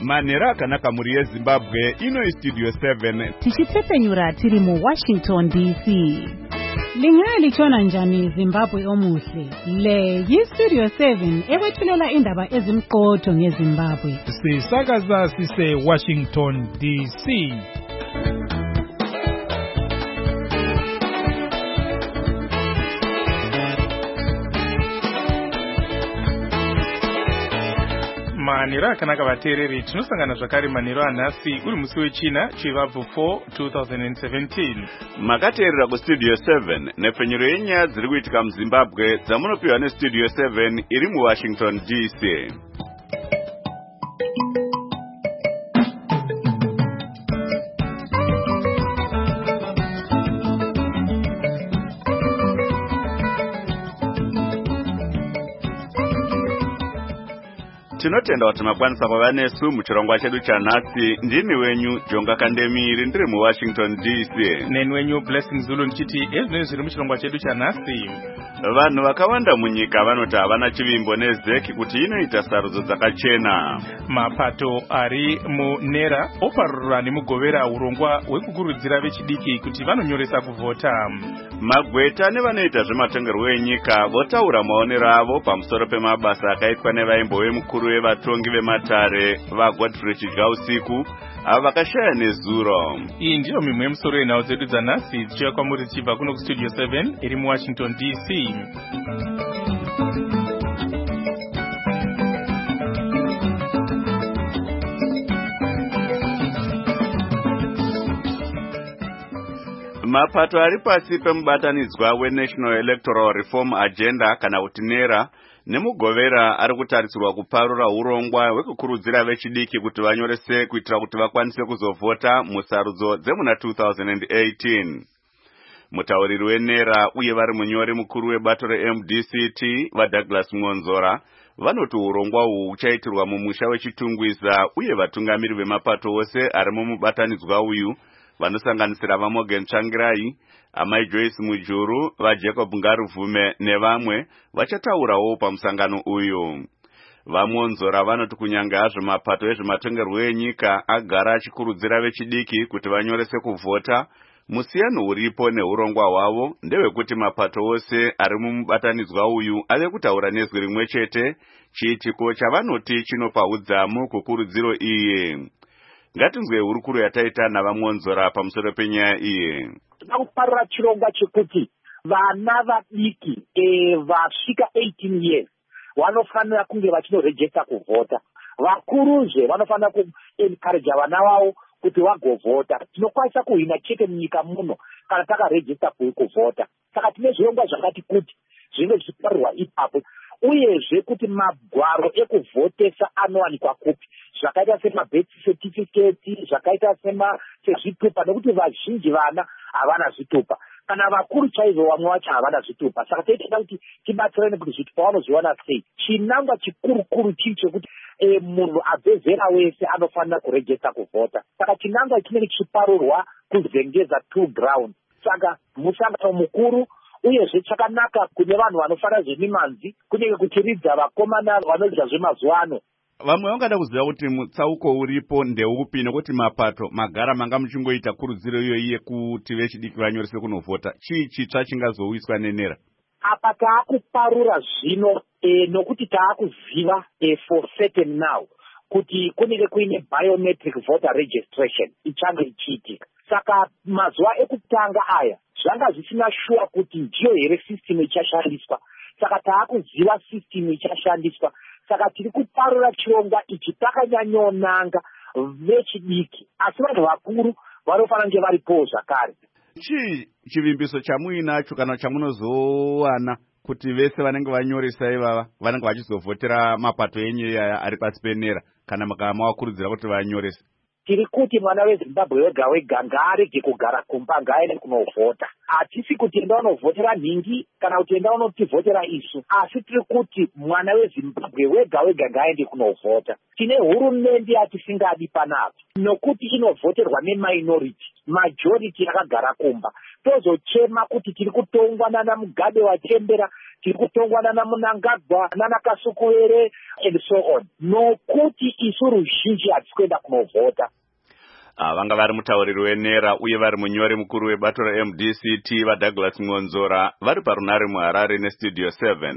manhero akanaka muri yeZimbabwe. Ino Studio 7 tichitsepenyura tiri mu Washington DC. Lingalitshona njani Zimbabwe omuhle? Le yiStudio 7 ekwethulela indaba ezimqotho ngeZimbabwe. Sisakaza sise Washington DC. Manhero akanaka vateereri, tinosangana zvakare manhero anhasi uri musi wechina chivabvu 4 2017. makateerera kuStudio 7 nepfenyuro yenyaya dziri kuitika muZimbabwe dzamunopiwa neStudio 7 iri muWashington DC. Tinotenda kuti makwanisa kuva nesu muchirongwa chedu chanhasi. Ndini wenyu Jonga Kandemiri ndiri muWashington DC. Neni wenyu Blessing Zulu ndichiti ezvinenge zviri muchirongwa chedu chanhasi. Vanhu vakawanda munyika vanoti havana chivimbo nezeki kuti inoita sarudzo dzakachena. Mapato ari munera oparurura nemugovera urongwa hwekukurudzira vechidiki kuti vanonyoresa kuvhota. Magweta nevanoita zvematongerwo enyika votaura maonero avo pamusoro pemabasa akaitwa nevaimbo vemukuru vevatongi vematare vaGodfrey Chigausiku avo vakashaya nezuro. Iyi ndiyo mimwe yemusoro yenhau dzedu dzanhasi dzichiuya kwamuri dzichibva kuno kuStudio 7 iri muWashington DC. Mapato ari pasi pemubatanidzwa weNational Electoral Reform Agenda kana kuti NERA nemugovera ari kutarisirwa kuparura urongwa hwekukurudzira vechidiki kuti vanyorese kuitira kuti vakwanise kuzovhota musarudzo dzemuna 2018. Mutauriri weNERA uye vari munyori mukuru webato reMDCT vaDouglas Monzora vanoti urongwa uhu huchaitirwa mumusha wechitungwiza uye vatungamiri vemapato ose ari mumubatanidzwa uyu vanosanganisira vaMorgan Tsvangirai, Amai Joyce Mujuru, vaJacob Ngaruvume nevamwe vachataurawo pamusangano uyu. VaMonzora vanoti kunyanga hazvo mapato ezvematongerwo enyika agara achikurudzira vechidiki kuti vanyorese kuvhota, musiyano uripo neurongwa hwavo ndewekuti mapato ose ari mumubatanidzwa uyu ave kutaura nezwi rimwe chete, chiitiko chavanoti chinopa udzamu kukurudziro iyi. Ngatinzwe hurukuro yataita navaMonzora pamusoro penyaya iyi. Tinoda kuparura chirongwa chekuti vana vadiki vasvika 18 years vanofanira kunge vachinorejesta kuvhota. Vakuruzve vanofanira kuencourage vana vavo kuti vagovhota. Tinokwanisa kuhina chete munyika muno kana takarejesta kuvhota. Saka tine zvirongwa zvakati kuti zvinenge zvichiparirwa ipapo, uyezve kuti magwaro ekuvhotesa anowanikwa kupi, zvakaita semabirth certificate, zvakaita sezvitupa, nekuti vazhinji vana havana zvitupa, kana vakuru chaizvo vamwe vacho havana zvitupa. Saka toita kuti tibatsirane kuti zvitupa vanozviwana sei. Chinangwa chikurukuru chiri chekuti munhu abve zera wese anofanira kurejesta kuvhota. Saka chinangwa chinenge chichiparurwa kuzengeza 2 ground. Saka musangano mukuru uyezve chakanaka kune vanhu vanofanira zvemimanzi kunenge kuchiridza vakomana vanoita zvemazuva ano. Vamwe vangada kuziva kuti mutsauko uripo ndeupi nekuti mapato magara manga muchingoita kurudziro iyoyi kuti vechidiki vanyorese kunovhota. Chii chitsva chingazouyiswa neNERA? Apa taakuparura zvino nokuti taakuziva for certain now kuti kunenge kuine biometric voter registration ichange ichiitika. Saka mazuva ekutanga aya zvanga zvisina shuwa kuti ndiyo here system ichashandiswa. Saka taakuziva system ichashandiswa. Saka tiri kuparura chirongwa ichi takanyanyonanga vechidiki, asi vanhu vakuru vanofanira kunge varipowo zvakare. Chii chivimbiso chamuinacho kana chamunozowana kuti vese vanenge vanyoresa ivava vanenge vachizovhotera mapato enyu ari pasi peNERA kana mavakurudzira kuti vanyorese? Tiri kuti mwana weZimbabwe wega wega ngaarege kugara kumba, ngaaende kunovhota. Hatisi kuti enda unovhotera nhingi kana kuti enda unotivhotera isu, asi tiri kuti mwana weZimbabwe wega wega ngaaende kunovhota. Tine hurumende yatisingadi panapa nokuti inovhoterwa neminority, majority yakagara kumba. Tozochema kuti tiri kutongwa nana Mugabe wachembera, tiri kutongwa nana Mnangagwa nana Kasukuwere and so on. Nokuti isu ruzhinji hatisi kuenda kunovhota. Vanga vari mutauriri wenera uye vari munyori mukuru webato reMDCT vaDouglas Ngonzora vari parunare muHarare neStudio 7.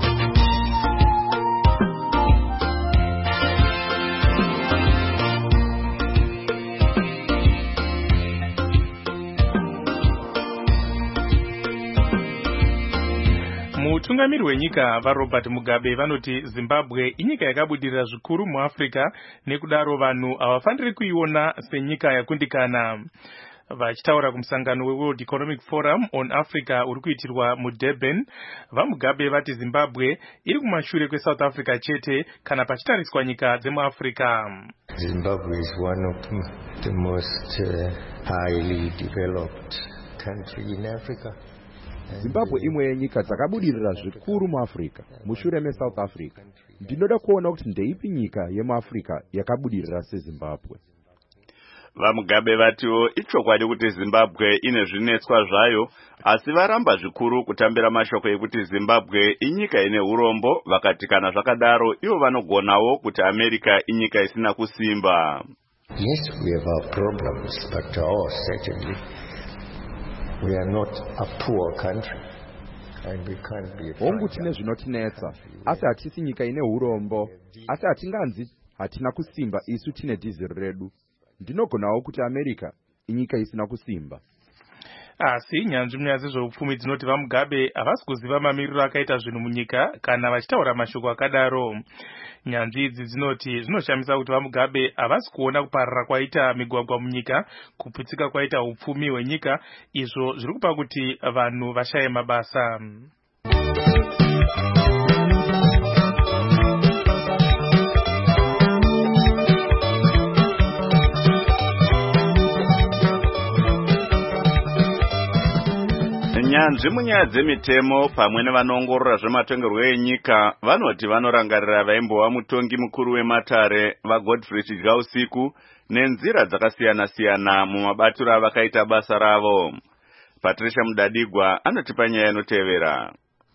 Mutungamiri wenyika vaRobert Mugabe vanoti Zimbabwe inyika yakabudirira zvikuru muAfrica nekudaro vanhu havafaniri kuiona senyika yakundikana. Vachitaura kumusangano weWorld Economic Forum on Africa uri kuitirwa muDurban, vaMugabe vati Zimbabwe iri kumashure kweSouth Africa chete kana pachitariswa nyika dzemuAfrica. Zimbabwe is one of the most highly developed country in Africa. Zimbabwe imwe yenyika dzakabudirira zvikuru muAfrica mushure meSouth Africa. Ndinoda kuona kuti ndeipi nyika yemuAfrica yakabudirira seZimbabwe. VaMugabe vatiwo ichokwadi kuti Zimbabwe ine zvinetswa zvayo, asi varamba zvikuru kutambira mashoko ekuti Zimbabwe inyika ine urombo, vakati kana zvakadaro ivo vanogonawo kuti America inyika isina kusimba. Yes, we have our problems, but certainly we are not a poor country, and we can't be a hongu tine zvinotinetsa, asi hatisi nyika ine urombo, asi hatinganzi hatina kusimba isu tine dhiziri redu. Ndinogonawo kuti America inyika isina kusimba. Asi nyanzvi munyazi zveupfumi dzinoti vaMugabe havasi kuziva mamiriro akaita zvinhu munyika kana vachitaura mashoko akadaro. Nyanzvi idzi dzinoti zvinoshamisa kuti vaMugabe havasi kuona kuparara kwaita migwagwa munyika, kuputsika kwaita upfumi hwenyika, izvo zviri kupa kuti vanhu vashaye mabasa. Nyanzvi munyaya dzemitemo pamwe nevanoongorora zvematongerwo enyika vanoti vanorangarira vaimbova mutongi mukuru wematare vaGodfrey Chidyausiku nenzira dzakasiyana-siyana mumabatiro avakaita basa ravo. Patricia Mudadigwa anotipa nyaya inotevera.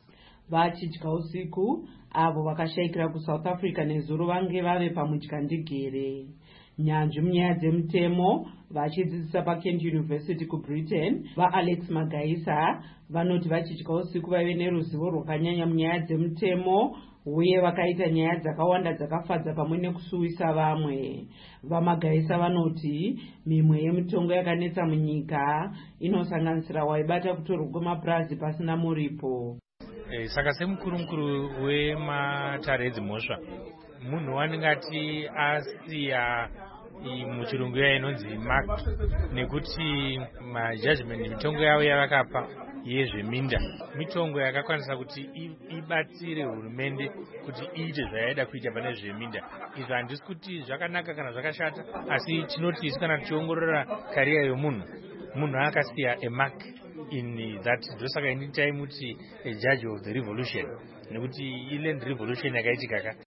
VaChidyausiku avo vakashayikira kuSouth Africa nezuro vange vave pamudyandigere. Nyanzvi munyaya dzemutemo vachidzidzisa paKent University kuBritain vaAlex Magaisa vanoti vaChidyausiku vaive neruzivo rwakanyanya munyaya dzemutemo uye vakaita nyaya dzakawanda dzakafadza pamwe nekusuwisa vamwe. VaMagaisa vanoti mimwe yemitongo yakanetsa munyika inosanganisira waibata kutorwa kwemapurazi pasina muripo. Saka semukuru wematare edzimhosva munhu wandingati asiya muchirungu yayo inonzi mark, nekuti majudgment mitongo yavo yavakapa yezveminda mitongo yakakwanisa kuti ibatsire hurumende kuti iite zvayaida kuita pane zveminda. Izvo handisi kuti zvakanaka kana zvakashata, asi tinoti isu kana tichiongorora kariya yomunhu akasiya emark in that. Ndosaka ini taimuti a judge of the revolution, nekuti iland revolution yakaitika ka.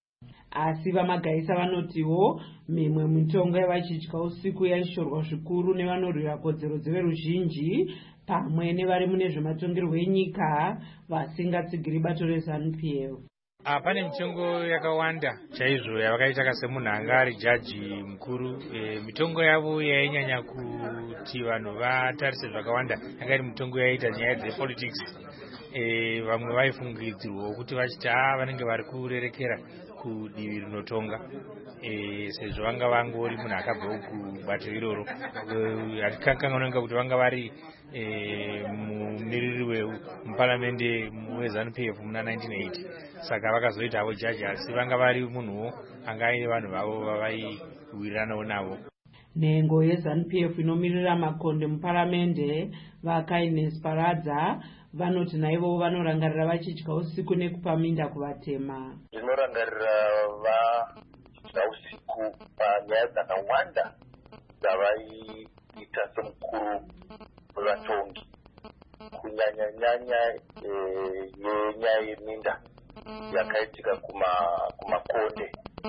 Asi vaMagaisa vanotiwo mimwe mitongo yavaChidyausiku yaishorwa zvikuru nevanorwira kodzero dzeveruzhinji pamwe nevari mune zvematongerwo enyika vasingatsigiri bato reZANU-PF. Pane mitongo yakawanda chaizvo yavakaita kasemunhu anga ari jaji mukuru. Mitongo yavo yainyanya kuti vanhu vatarise zvakawanda yanga iri mitongo yaita nyaya dzepolitics. Vamwe vaifungidzirwa kuti vachiti vanenge vari kurerekera kudivi rinotonga, sezvo vanga vangori munhu akabva kubato iroro. Hatikanganonga kuti vanga vari mumiriri wemuparamende weZANU-PF muna 1980, saka vakazoita havo jaji, asi vanga vari munhuwo anga aine vanhu vavo vavaiwiriranawo navo. Nhengo yeZANU-PF inomirira makonde muparamende vaKaines Paradza vanoti naivo vanorangarira vaChidyausiku nekupa minda kuvatema. Ndinorangarira vaChidyausiku panyaya dzakawanda dzavaiita semukuru wevatongi, kunyanya-nyanya yenyaya yeminda yakaitika kumakonde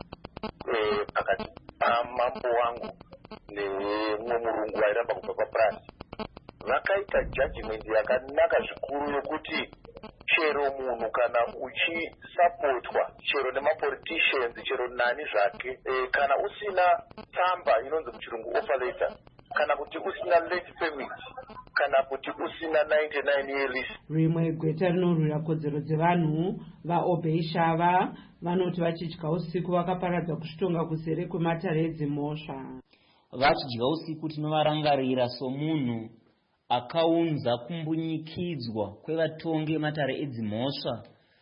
pakati pamambo wangu nemumwe murungu wairamba kubva papurasi. Vakaita judgment yakanaka zvikuru yokuti chero munhu kana uchisapotwa chero nemapoliticians chero nani zvake kana usina tsamba inonzi muchirungu offer letter kana kuti usina late permit kana kuti usina 99 year lease. Rimwe gweta rinorwira kodzero dzevanhu vaObey Shava vanoti vachidya usiku vakaparadza kuzvitonga kuzere kwematare edzimhosva. Vachidya usiku tinovarangarira somunhu akaunza kumbunyikidzwa kwevatongi vematare edzimhosva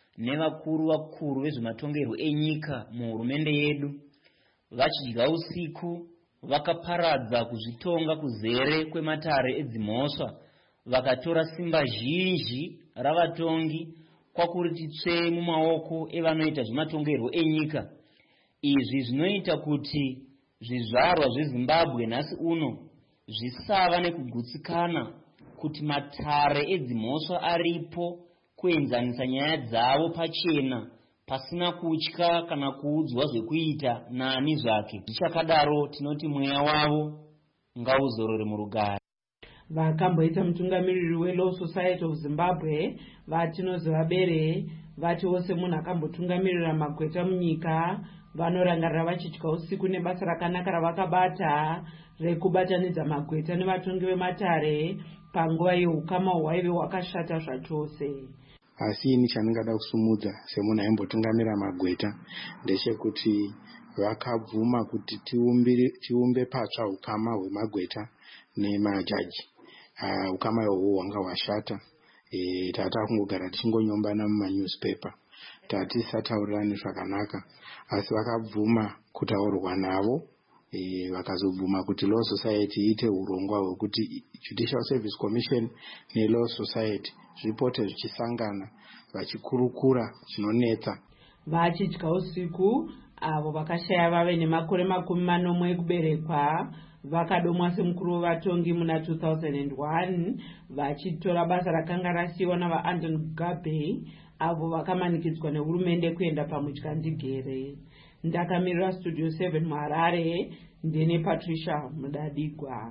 nevakuru vezvematongerwo enyika muhurumende yedu. Vachidya usiku vakaparadza kuzvitonga kuzere kwematare edzimhosva vakatora simba zhinji ravatongi kwakuriti tsve mumaoko evanoita zvematongerwo enyika. Izvi zvinoita kuti zvizvarwa zveZimbabwe nhasi uno zvisava nekugutsikana kuti matare edzimhosva aripo kuenzanisa nyaya dzavo pachena pasina kutya kana kuudzwa zvekuita nani zvake. Zvichakadaro tinoti mweya wavo ngauzorore murugare. Vakamboita mutungamiriri weLaw Society of Zimbabwe vatinozivabere vati wose munhu akambotungamirira magweta munyika vanorangarira vachidya usiku nebasa rakanaka ravakabata rekubatanidza magweta nevatongi vematare panguva yeukama hwaive hwakashata zvachose. Asi ini chandingada kusumudza semunhu aimbotungamira magweta ndechekuti vakabvuma kuti tiumbe patsva ukama hwemagweta nemajaji. Ukama ihwohwo hwanga hwashata. Tata kungogara tichingonyombana mumanewspaper tatisataurirani zvakanaka, asi vakabvuma kutaurwa navo. Vakazobvuma kuti Law Society iite urongwa hwekuti Judicial Service Commission neLaw Society zvipote zvichisangana vachikurukura zvinonetsa. Vachidya usiku avo vakashaya vave nemakore 40 ekuberekwa vakadomwa semukuru wevatongi muna 2001 vachitora basa rakanga rasiyiwa navaAnton Mugabe avo vakamanikidzwa nehurumende kuenda pamudyandegere. Ndakamirira Studio 7 muHarare ndine Patricia Mudadigwa.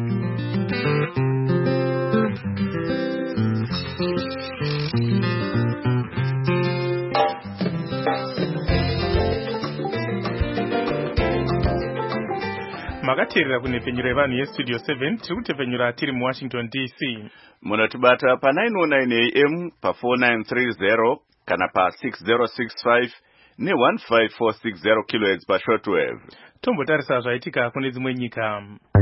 Makateerera kunepfenyuro yevanhu yeStudio 7 tiri kutepfenyura tiri muWashington DC. Munotibata pa 909 AM pa 4930 kana pa 6065 ne 15460 kHz pa shortwave. Tombotarisa zvaitika kune dzimwe nyika.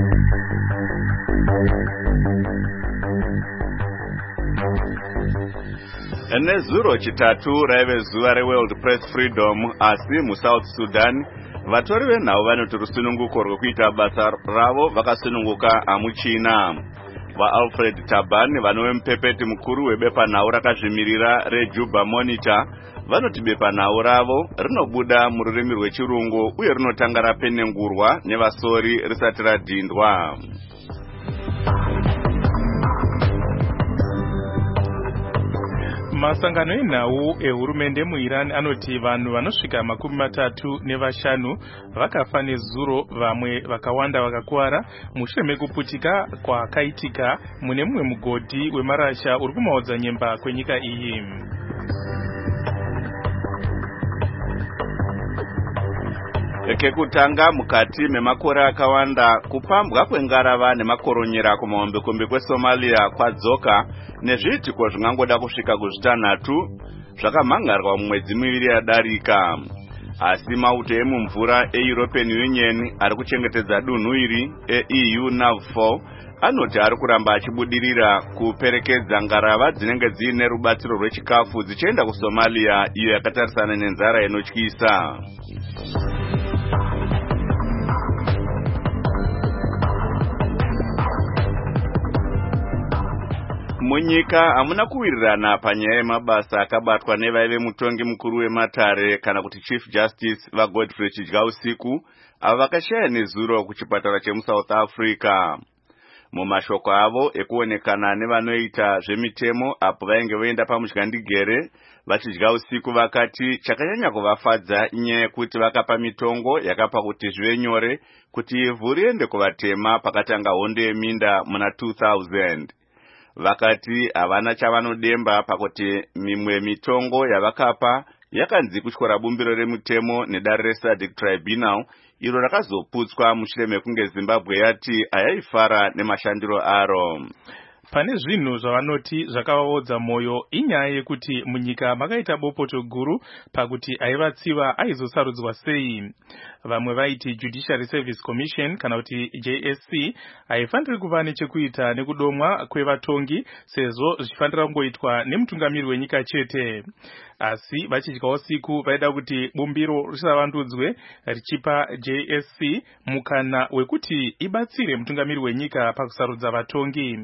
Nezuro chitatu raive zuva reWorld Press Freedom asi muSouth Sudan vatori venhau vanoti rusununguko rwekuita basa ravo vakasununguka amuchina. VaAlfred Taban vanove mupepeti mukuru webepanhau rakazvimirira reJuba Monitor vanoti bepanhau ravo rinobuda mururimi rwechirungu uye rinotanga rapenengurwa nevasori risati radhindwa. Masangano enhau ehurumende muIran anoti vanhu vanosvika 35 vakafa nezuro, vamwe vakawanda vakakuwara mushure mekuputika kwakaitika mune mumwe mugodhi wemarasha uri kumaodzanyemba kwenyika iyi. Kekutanga mukati memakore akawanda kupambwa kwengarava nemakoronyera kumahombekombe kweSomalia kwadzoka nezviitiko zvingangoda kusvika kuzvitanhatu zvakamhangarwa mumwedzi miviri yadarika. Asi mauto emumvura eEuropean Union ari kuchengetedza dunhu iri EU NAVFOR anoti ari kuramba achibudirira kuperekedza ngarava dzinenge dziine rubatsiro rwechikafu dzichienda kuSomalia iyo yakatarisana nenzara inotyisa. Munyika hamuna kuwirirana panyaya yemabasa akabatwa nevaive mutongi mukuru wematare kana kuti Chief Justice vaGodfrey Chidyausiku avo vakashaya nezuro kuchipatara chemuSouth Africa. Mumashoko avo ekuonekana nevanoita zvemitemo apo vainge voenda pamudyandegere, vaChidyausiku vakati chakanyanya kuvafadza inyaya yekuti vakapa mitongo yakapa kuti zvive nyore kuti ivhu riende kuvatema pakatanga hondo yeminda muna 2000. vakati havana chavanodemba pakuti mimwe mitongo yavakapa yakanzi kutyora bumbiro remutemo nedare reSADC Tribunal iro rakazoputswa mushure mekunge Zimbabwe yati ayaifara nemashandiro aro. Pane zvinhu zvavanoti zvakavaodza mwoyo inyaya yekuti munyika makaita bopoto guru pakuti aivatsiva aizosarudzwa sei. Vamwe vaiti Judiciary Service Commission kana kuti JSC haifaniri kuva nechekuita nekudomwa kwevatongi sezvo zvichifanira kungoitwa nemutungamiri wenyika chete. Asi vachidya usiku vaida kuti bumbiro risavandudzwe richipa JSC mukana wekuti ibatsire mutungamiri wenyika pakusarudza vatongi.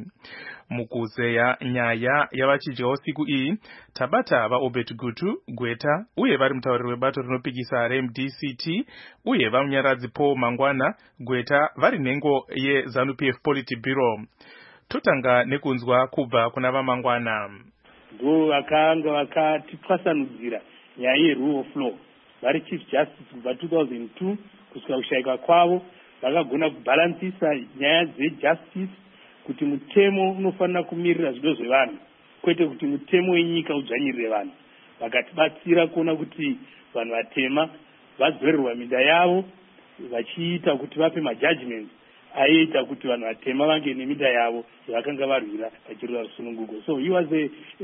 Mukuzeya nyaya yavachidya usiku iyi tabata vaObert Gutu Gweta uye vari mutauriri webato rinopikisa reMDCT uye vamunyaradzi Paul Mangwana Gweta vari nhengo yeZANU-PF Politburo. Totanga nekunzwa kubva kuna vaMangwana. Ndo vakanga vakatitwasanudzira nyaya yerule of law vari chief justice kubva 2002 kusvika kushayika kwavo vakagona kubhalansisa nyaya dzejustice kuti mutemo unofanira kumirira zvido zvevanhu kwete kuti mutemo wenyika udzvanyirire vanhu. Vakatibatsira kuona kuti vanhu vatema vadzorerwa minda yavo vachiita kuti vape majudgments aiita kuti vanhu vatema vange neminda yavo yavakanga varwira vachirwira rusununguko. So he was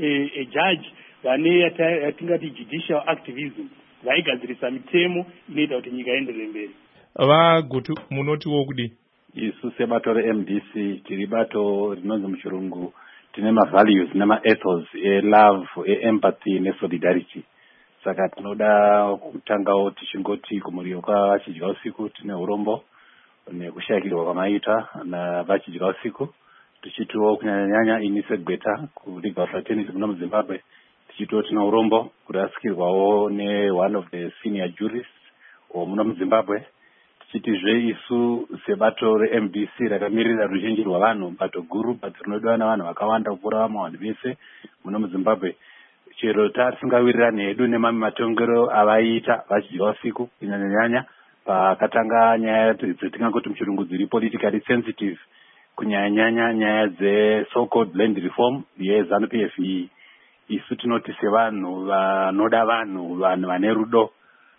a judge vane yatingati judicial activism vaigadzirisa mitemo inoita kuti nyika ienderere mberi. Vagutu munotiwo kudi isu sebato reMDC tiri bato rinonzi muchirungu tine mavalues nemaethos elove, empathy nesolidarity. Saka tinoda kutangawo tichingoti kumuriwo kwavachidya usiku tine urombo nekushayikirwa kwamaita navachidya usiku, tichitiwo kunyanyanya ini seGweta kulegal fraternity muno muZimbabwe tichitiwo tine urombo kurasikirwawo one of the senior jurists muno muZimbabwe. Tichitizve isu sebato reMDC rakamirira ruzhinji rwavanhu, bato guru, bato rinodiwa navanhu vakawanda kupfuura vamwe vanhu vese muno muZimbabwe. Chero tasingawirirani hedu nemamwe matongero avaiita vachidya usiku kunyanyanya pakatanga nyaya dzetingangoti muchirungu dziri politically sensitive, kunyanyanya nyaya dze-so-called land reform yeZANU-PF iyi. Isu tinoti sevanhu vanoda vanhu vane rudo,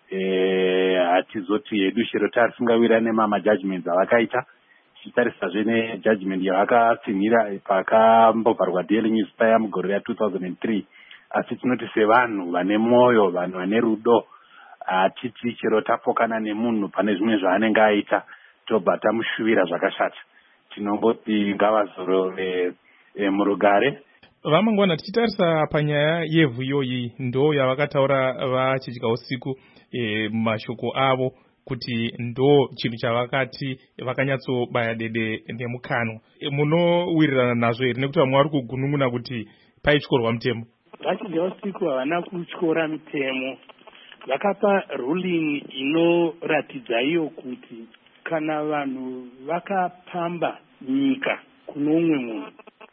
hatizoti hedu chero tarisingawira nemamajudgments avakaita, tichitarisazve nejudgment yavakatsinhira pakambobvarwa Daily News paya mugore ra2003. Asi tinoti sevanhu vane mwoyo, vanhu vane rudo, hatiti chero tapokana nemunhu pane zvimwe zvaanenge aita tobva tamushuvira zvakashata, tinongoti ngavazorore murugare. Vamangwana, tichitarisa panyaya yevhu iyoyi ndo yavakataura vachidya usiku mashoko avo kuti ndo chinhu chavakati vakanyatsobaya dede nemukanwa. Munowirirana nazvo here nekuti vamwe vari kugunun'una kuti paityorwa mutemo? Vachidya usiku havana kutyora mitemo, vakapa ruling inoratidza iyo kuti kana vanhu vakapamba nyika kuno umwe munhu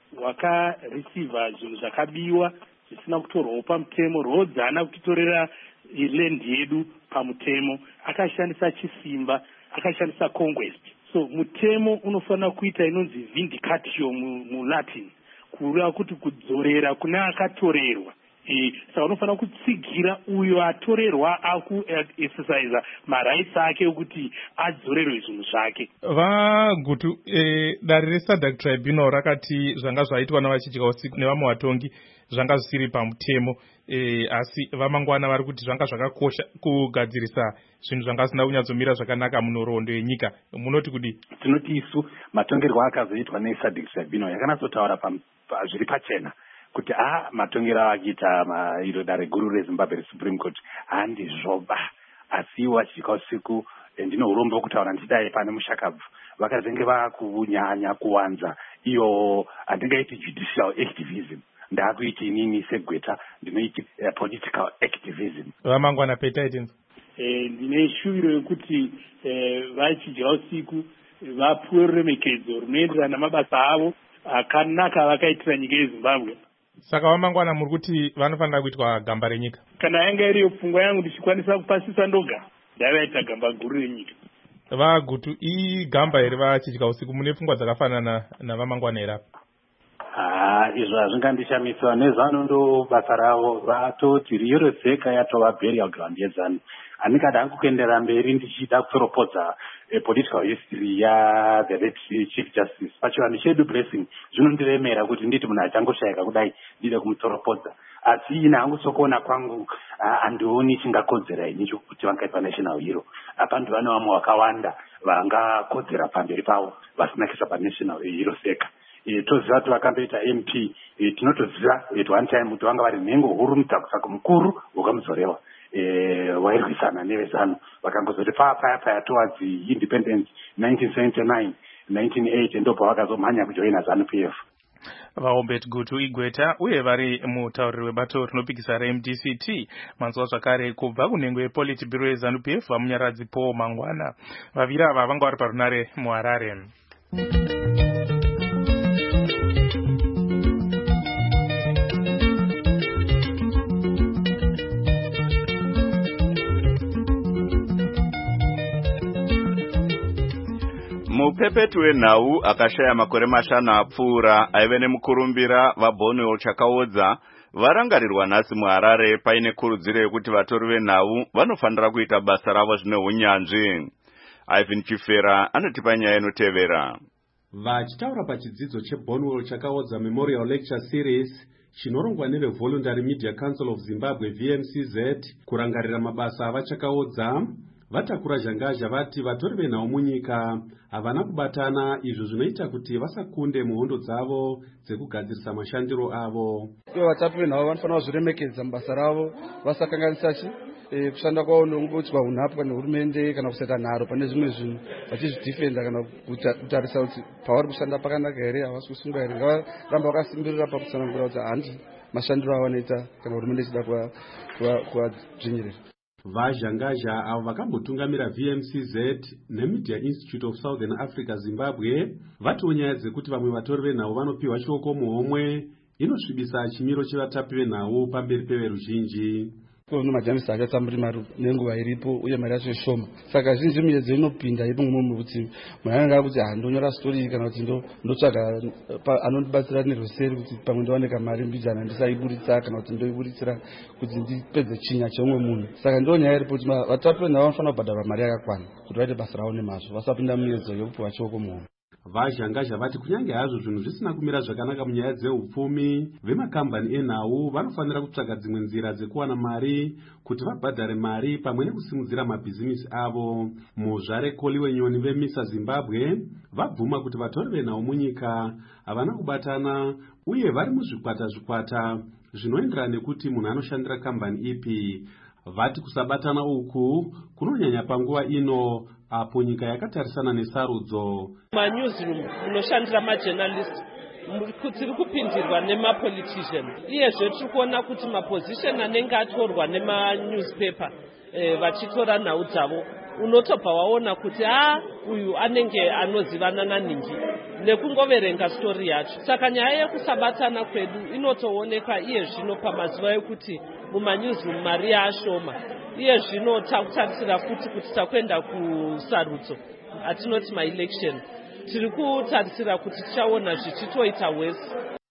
wakareceiva zvinhu zvakabiwa zvisina kutorwawo pamutemo, rodzana kutitorera land yedu pamutemo, akashandisa chisimba, akashandisa conquest. So mutemo unofanira kuita inonzi vindicatio muLatin, kureva kuti kudzorera kuna akatorerwa. Saka unofanira kutsigira uyo atorerwa akuexercise marights ake ekuti adzorerwe zvinhu zvake. Vagutu, dare reSADC Tribunal rakati zvanga zvaitwa navachidya usiku nevamwe vatongi zvanga zvisiri pamutemo, asi vamangwana vari kuti zvanga zvakakosha kugadzirisa zvinhu zvanga zvisina kunyatsomira zvakanaka munhoroondo yenyika. Munoti kudi? Tinoti isu matongerwo akazoitwa neSADC Tribunal yakanatsotaura zviri pachena kuti matongero avakiita iro dare guru reZimbabwe reSupreme Court handizvoba, asi wachidya usiku ndino urombo kutaura ndidai pane mushakabvu vakazenge vakunyanya kuwanza iyo handingaiti judicial activism, ndakuiti inini seGweta ndinoiti political activism. Vamangwana petaitenzi ndine shuviro yekuti vachidya usiku vapuwe ruremekedzo runoenderana namabasa avo akanaka vakaitira nyika yeZimbabwe. Saka vamangwana muri kuti vanofanira kuitwa gamba renyika? Kana yanga iriyo pfungwa yangu ndichikwanisa kupasisa ndoga ndavaita gamba guru renyika. Vagutu, gamba here vachidya usiku, mune pfungwa dzakafanana navamangwana here apa? izvo hazvingandishamisa nezano ndo basa ravo vatoti Rio Seka yatova burial ground yezano. Handingada hangu kuendera mberi ndichida kutsoropodza political history the late Chief Justice pachivanhu chedu Blessing zvinondiremera kuti nditi munhu achangoshayika kudai ndide kumutsoropodza, asi ine hangu sokuona kwangu handioni chingakodzera ini chokuti vangaitwa national hero. Pandu vane vamwe vakawanda vangakodzera pamberi pavo vasinakisa panational hero Seka. Toziva kuti vakamboita MP, tinotoziva one time kuti vanga vari nhengo huru mutakusako mukuru wakamuzorewa wairwisana nevezano vakangozoti paya towards independence 1979 1980 ndobva vakazomhanya kujoina ZANU-PF. Vaombet Gutu Igweta uye vari mutauriri webato rinopikisa reMDCT manzwa zvakare kubva kunhengo yePolitburo yeZANU-PF vamunyaradzi Paul Mangwana. Vaviri ava vanga vari parunare muHarare. Mupepetu wenhau akashaya makore mashanu apfuura aive nemukurumbira vaBonwell Chakaodza varangarirwa nhasi muHarare paine kurudziro yekuti vatori venhau vanofanira kuita basa ravo zvine unyanzvi. Ivan Chifera anotipa nyaya inotevera. Vachitaura pachidzidzo cheBonwell Chakaodza Memorial Lecture Series chinorongwa neveVoluntary Media Council of Zimbabwe VMCZ kurangarira mabasa avachakaodza, vatakura zhangazha vati vatori venhau munyika havana kubatana, izvo zvinoita kuti vasakunde muhondo dzavo dzekugadzirisa mashandiro avo. Ivo vatapi venhau vanofanira kuzviremekedza mubasa ravo vasakanganisa kushanda kwavo nokubotswa unhapwa nehurumende kana kusaita nharo pane zvimwe zvinhu vachizvidhifenda kana kutarisa kuti pavari kushanda pakanaka here, havasi kusunga here. Ngavaramba vakasimbirira pakutsanangura kuti handi mashandiro avo anoita kana hurumende ichida kuvadzvinyirira. Vazhangazha avo vakambotungamira VMCZ neMedia Institute of Southern Africa Zimbabwe vatiwo nyaya dzekuti vamwe vatori venhau vanopiwa shoko muhomwe inosvibisa chimiro chevatapi venhau pamberi peveruzhinji. Kuno majamisa akatsamuri mari nenguva iripo uye mari yacho shoma, saka zhinji miedzo inopinda ipo mumwe kuti munhu anenge kuti ndonyora story kana kuti ndotsvaga anondibatsira nerweseri kuti pamwe ndowanika mari mbijana ndisaiburitsa kana kuti ndoiburitsira kuti ndipedze chinya cheumwe munhu. Saka ndo nyaya iripo kuti vatapi venhau vanofanira kubhadharwa mari yakakwana kuti vaite basa ravo nemazvo, vasapinda miedzo yokupiwa shoko muhomwe. Vazhangazha vati kunyange hazvo zvinhu zvisina kumira zvakanaka munyaya dzeupfumi, vemakambani enhau vanofanira kutsvaga dzimwe nzira dzekuwana mari kuti vabhadhare mari pamwe nekusimudzira mabhizimisi avo. Muzvare Koli wenyoni veMISA Zimbabwe vabvuma kuti vatori venhau munyika havana kubatana uye vari muzvikwata zvinoenderana nekuti munhu anoshandira kambani ipi. Vati kusabatana uku kunonyanya panguva ino apo nyika yakatarisana nesarudzo. Manewsroom munoshandira majournalist tiri kupindirwa nemapolitician, iyezve tiri kuona kuti maposition anenge atorwa nemanewspaper vachitora nhau dzavo, unotobva waona kuti uyu anenge anozivana naningi nekungoverenga stori yacho. Saka nyaya yekusabatana kwedu inotoonekwa iye zvino pamazuva ekuti mumanewsroom mari yaashoma. Iye zvino takutarisira futi kuti takwenda kusarudzo, atinoti maelection, tiri kutarisira kuti tichaona zvichitoita wese.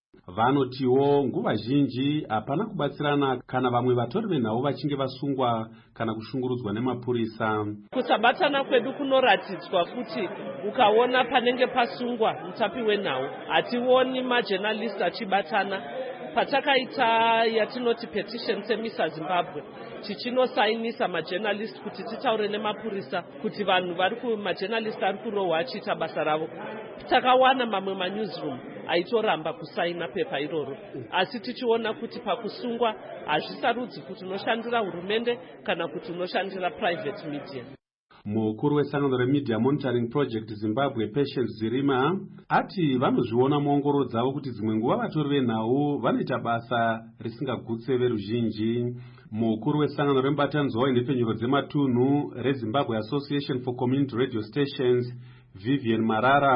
Vanotiwo nguva zhinji hapana kubatsirana kana vamwe vatori venhau vachinge vasungwa kana kushungurudzwa nemapurisa. Kusabatana kwedu kunoratidzwa kuti ukaona panenge pasungwa mutapi wenhau, hationi majournalist achibatana. Patakaita yatinoti petition seMISA Zimbabwe tichinosainisa majournalist kuti titaure nemapurisa kuti vanhu majournalist ari kurohwa achiita basa ravo, takawana mamwe manewsroom aitoramba kusaina pepa iroro, asi tichiona kuti pakusungwa hazvisarudzi kuti unoshandira hurumende kana kuti unoshandira private media. Mukuru wesangano reMedia Monitoring Project Zimbabwe Patience Zirima ati vanozviona muongoro dzavo kuti dzimwe nguva vatori venhau vanoita basa risingagutse veruzhinji. Mukuru wesangano remubatanidzwa waindepfenyuro dzematunhu reZimbabwe Association for Community Radio Stations Vivian Marara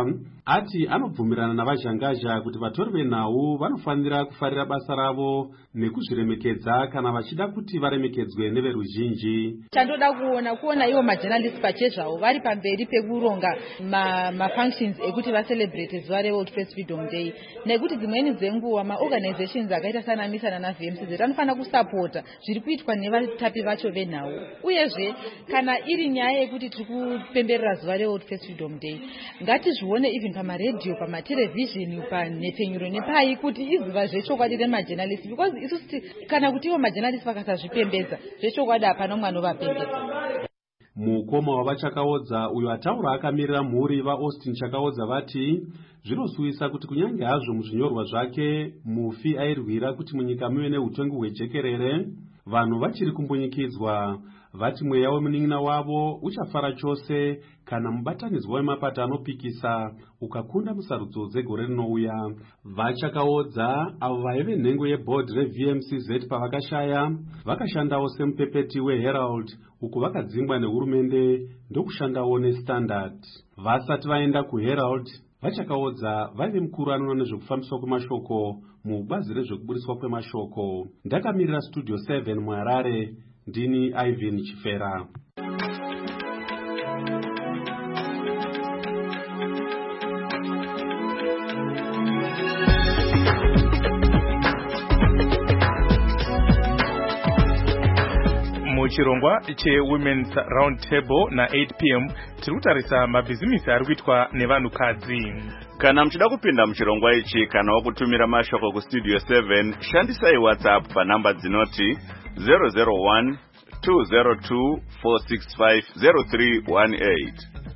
ati anobvumirana navazhangaja kuti vatori venhau vanofanira kufarira basa ravo nekuzviremekedza kana vachida kuti varemekedzwe neveruzhinji. Chandoda kuona ivo majournalists pachezvavo vari pamberi pekuronga mafunctions ekuti vacelebrate zuva reWorld Press Freedom Day, nekuti dzimweni dzenguva maorganizations akaita sana misana naVMCZ anofanira kusapota zviri kuitwa nevatapi vacho venhau. Uyezve kana iri nyaya yekuti tiri kupemberera zuva reWorld Press Freedom Day, ngatizvione even pamaredhiyo, pamatelevision, panhepfenyuro nepai kuti izuva zvechokwadi remajournalists, because isusu kana kuti ivo majournalists vakasazvipembedza zvechokwadi hapana umwe anovapembedza. Mukoma wavachakaodza uyo ataura akamirira mhuri vaAustin Chakaodza vati zvinosuwisa kuti kunyange hazvo muzvinyorwa zvake mufi airwira kuti munyika muve neutongi hwejekerere, vanhu vachiri kumbunyikidzwa. Vati mweya wemunin'ina wavo uchafara chose kana mubatanidzwa wemapato anopikisa ukakunda musarudzo dzegore rinouya. Vachakaodza avo vaive nhengo yebhodhi reVMCZ pavakashaya vakashandawo semupepeti weHerald uku vakadzingwa nehurumende ndokushandawo neStandard. Vasati vaenda kuHerald, Vachakaodza vaive mukuru anoona nezvekufambiswa kwemashoko mubazi rezvekubudiswa kwemashoko. Ndakamirira Studio 7 muHarare, ndini Ivan Chifera. Muchirongwa cheWomen's Round Table na 8 p.m. tirikutarisa mabhizimisi ari kuitwa nevanhukadzi. Kana mchida kupinda muchirongwa ichi kana wakutumira mashoko ku Studio 7, shandisai WhatsApp panamba dzinoti 001 202 465 0318.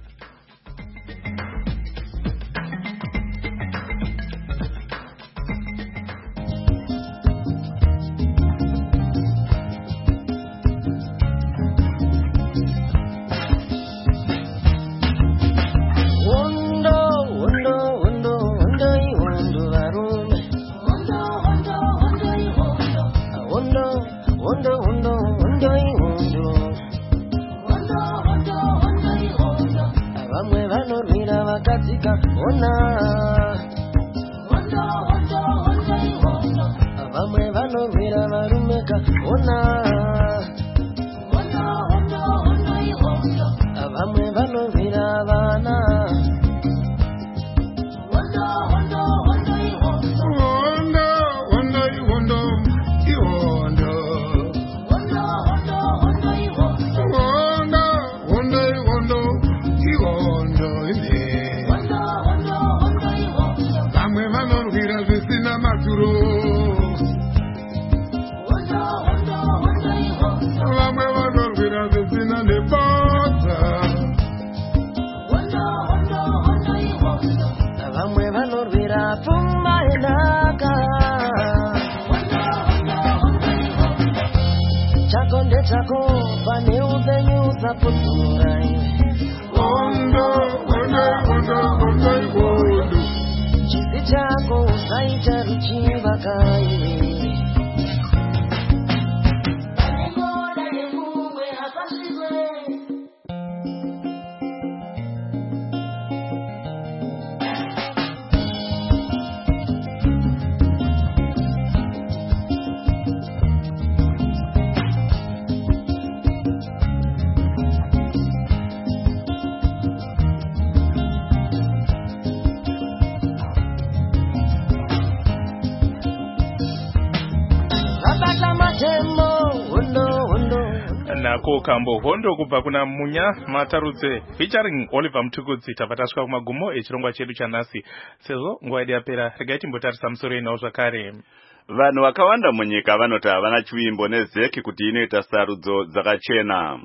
Nako kambo hondo kubva kuna Munya Matarudze featuring Oliver Mtukudzi. Tabva tasvika kumagumo echirongwa chedu chanhasi. Sezvo nguva yedu yapera, regai timbotarisa musoro inawo zvakare. Vanhu vakawanda munyika vanoti havana chivimbo nezeki kuti inoita sarudzo dzakachena.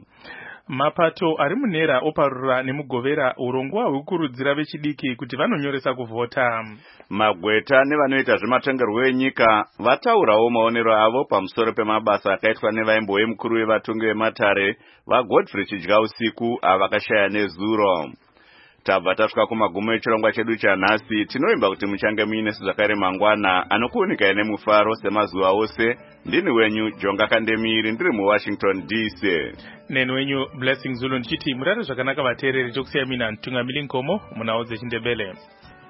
Mapato ari munhera oparura nemugovera urongwa hwekukurudzira vechidiki kuti vanonyoresa kuvhota. Magweta nevanoita zvematongerwo enyika vataurawo maonero avo pamusoro pemabasa akaitwa nevaimbo mukuru wevatongi vematare vaGodfrey Chidyausiku avakashaya nezuro. Tabva tasvika kumagumo echirongwa chedu chanhasi. Tinoimba kuti muchange muine zvakare mangwana anokuunikai nemufaro semazuva ose. Ndini wenyu Jonga Kandemiri, ndiri muWashington DC. Neni wenyu Blessing Zulu ndichiti murare zvakanaka vateereri, tokusiyai mina Ntungamiri Nkomo munawo dzeChindebele.